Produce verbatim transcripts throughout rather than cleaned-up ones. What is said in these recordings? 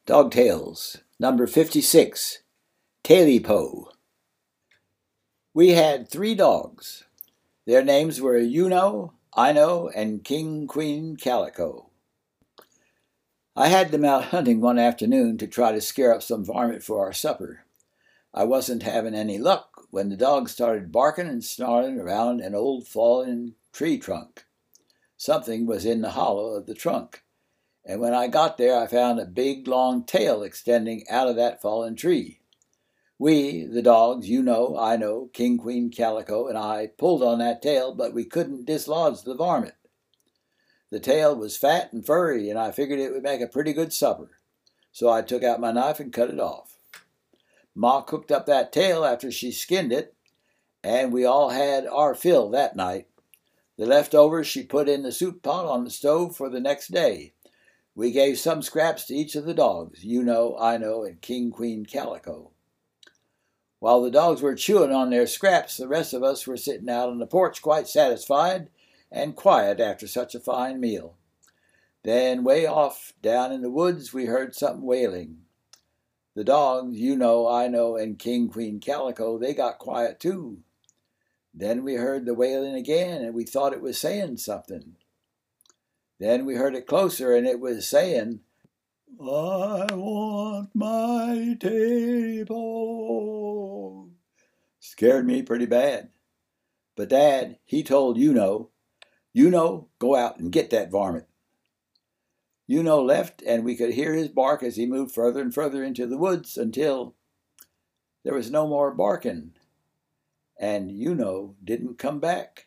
Dog Tales, number fifty-six, Taily-Po. We had three dogs. Their names were You-Know, I-Know, and King Queen Calico. I had them out hunting one afternoon to try to scare up some varmint for our supper. I wasn't having any luck when the dogs started barking and snarling around an old fallen tree trunk. Something was in the hollow of the trunk, and when I got there I found a big long tail extending out of that fallen tree. We, the dogs, You-Know, I-Know, King Queen Calico, and I pulled on that tail, but we couldn't dislodge the varmint. The tail was fat and furry, and I figured it would make a pretty good supper, so I took out my knife and cut it off. Ma cooked up that tail after she skinned it, and we all had our fill that night. The leftovers she put in the soup pot on the stove for the next day. We gave some scraps to each of the dogs, You-Know, I-Know, and King Queen Calico. While the dogs were chewing on their scraps, the rest of us were sitting out on the porch quite satisfied and quiet after such a fine meal. Then way off down in the woods we heard something wailing. The dogs, You-Know, I-Know, and King Queen Calico, they got quiet too. Then we heard the wailing again, and we thought it was saying something. Then we heard it closer, and it was saying, "I want my Taily-Po." Scared me pretty bad. But Dad, he told You-Know, You-Know, go out and get that varmint. You-Know left, and we could hear his bark as he moved further and further into the woods until there was no more barking, and You-Know didn't come back.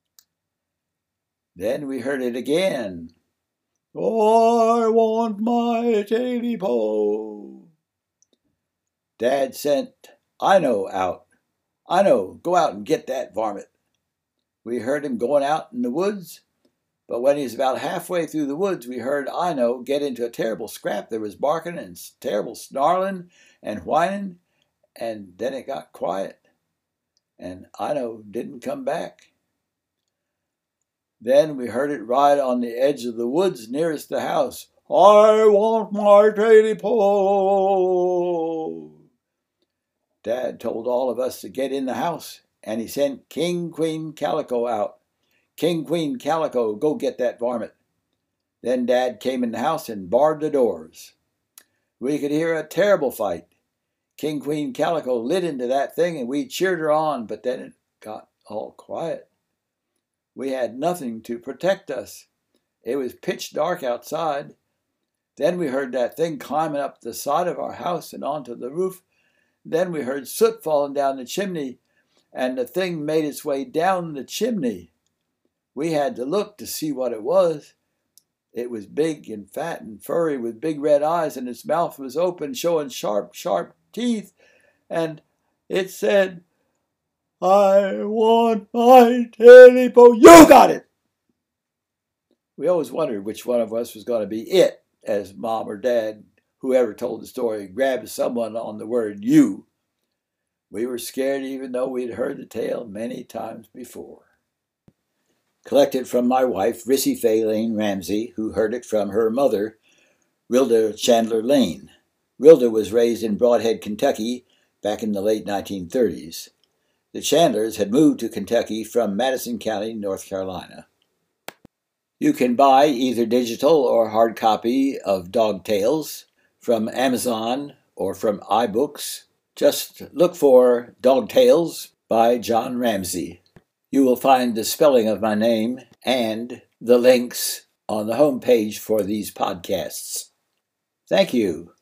Then we heard it again. "I want my Taily-Po." Dad sent I-Know out. "I-Know, go out and get that varmint." We heard him going out in the woods, but when he was about halfway through the woods, we heard I-Know get into a terrible scrap. There was barking and terrible snarling and whining, and then it got quiet, and I-Know didn't come back. Then we heard it right on the edge of the woods nearest the house. "I want my Taily-Po." Dad told all of us to get in the house, and he sent King Queen Calico out. "King Queen Calico, go get that varmint." Then Dad came in the house and barred the doors. We could hear a terrible fight. King Queen Calico lit into that thing, and we cheered her on, but then it got all quiet. We had nothing to protect us. It was pitch dark outside. Then we heard that thing climbing up the side of our house and onto the roof. Then we heard soot falling down the chimney, and the thing made its way down the chimney. We had to look to see what it was. It was big and fat and furry with big red eyes, and its mouth was open, showing sharp, sharp teeth. And it said, "I want my Taily-Po." You got it! We always wondered which one of us was going to be it, as Mom or Dad, whoever told the story, grabbed someone on the word you. We were scared even though we'd heard the tale many times before. Collected from my wife, Rissy Fay Lane Ramsey, who heard it from her mother, Rilda Chandler Lane. Rilda was raised in Brodhead, Kentucky, back in the late nineteen thirties. The Chandlers had moved to Kentucky from Madison County, North Carolina. You can buy either digital or hard copy of Dog Tales from Amazon or from iBooks. Just look for Dog Tales by John Ramsey. You will find the spelling of my name and the links on the home page for these podcasts. Thank you.